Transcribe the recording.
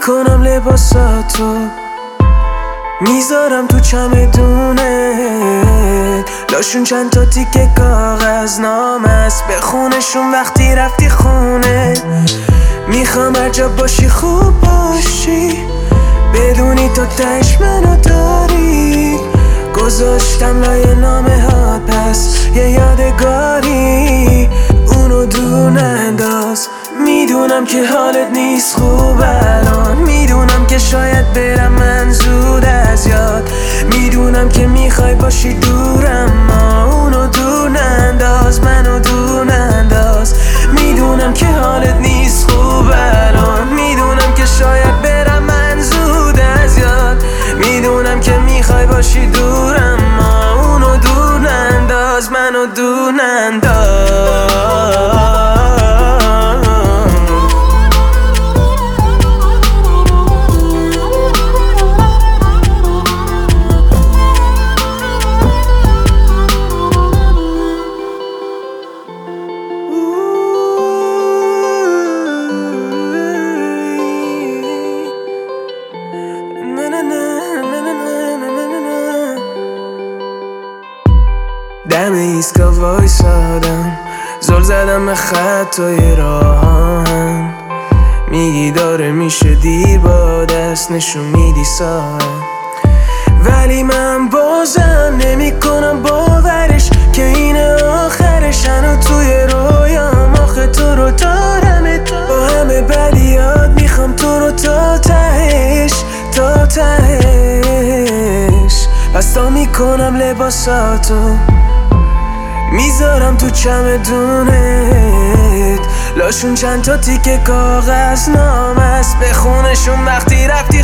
میکنم لباساتو میذارم تو چمدونت، لاشون چند تا تیکه کاغذ نامه است، بخونشون وقتی رفتی خونه. میخوام هر جا باشی خوب باشی، بدونی تو تهش منو داری. گذاشتم لای نامه ها پس یه یادگاری، اونو دور ننداز. میدونم که حالت نیست خوب الان، میدونم که شاید برم من زود از یاد، میدونم که میخوای باشی دورم، ما اونو دور ننداز، منو دور ننداز. میدونم که حالت نیست خوب الان، میدونم که شاید برم من زود از یاد، میدونم که میخوای باشی دورم، ما اونو دور ننداز، منو دور ننداز. دم ایسکا وایسادم، زل زدم به خطای راهم، میگی داره میشه دیر، با دست نشون میدی ساعت، ولی من بازم نمی کنم باورش که این آخرش. هنو توی رویام آخه تو رو دارمت، با همه بدیات میخوام تو رو تا تهش، تا تهش. پس تا میکنم لباساتو میذارم تو چمدونت، لاشون چند تا تیکه کاغذ نامه است، بخونشون وقتی رفتی